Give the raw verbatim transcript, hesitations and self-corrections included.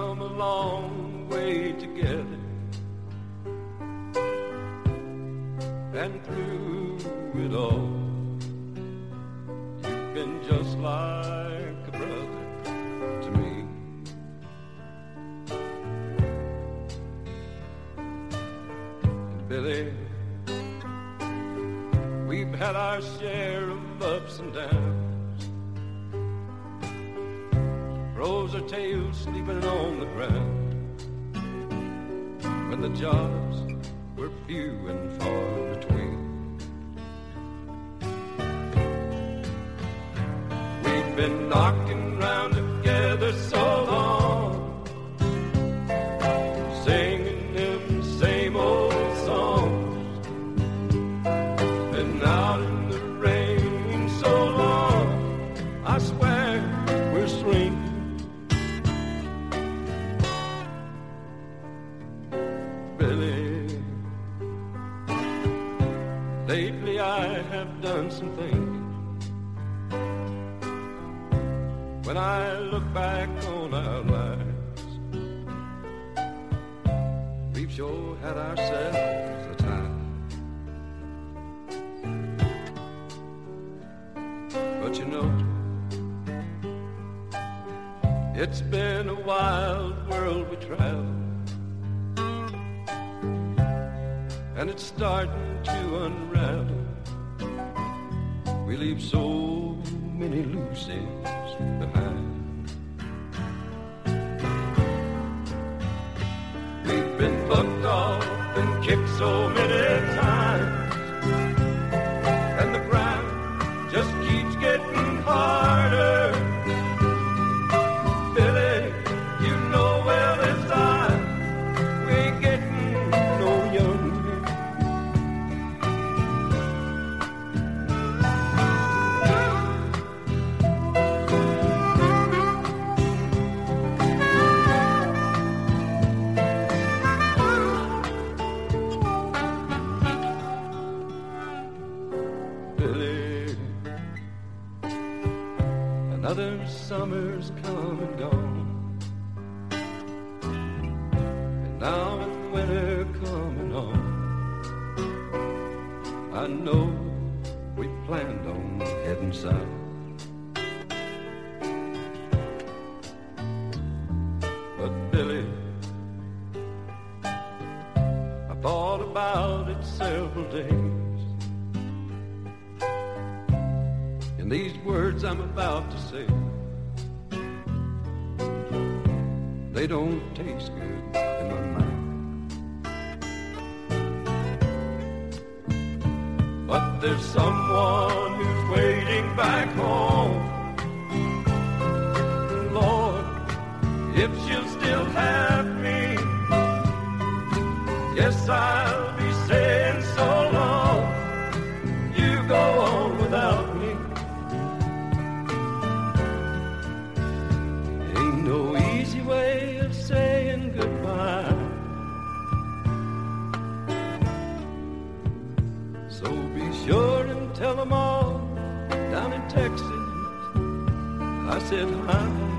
come a long way together, and through it all, you've been just like a brother to me. And Billy, we've had our share of ups and downs, rose our tails sleeping on the ground, when the jobs were few and far between. We've been knocking round together so long, singing them same old songs, been out in the rain so long, I swear we're swinging. Billy, lately I have done some thinking. When I look back on our lives, we've sure had ourselves a time. But you know, it's been a wild world we traveled, and it's starting to unravel. We leave so many loose ends behind. We've been bucked off and kicked so many times, and the ground just keeps getting harder. Billy, you know well as I, we ain't getting no younger. Another summer's come and gone, and now with winter coming on, I know we planned on heading south. But Billy, I thought about it several days. And these words I'm about to say, they don't taste good in my mouth. But there's someone who's waiting back home. Lord, if she'll still have me, yes, I'll be saying so long. You go on without me. No easy way of saying goodbye, so be sure and tell them all down in Texas I said hi.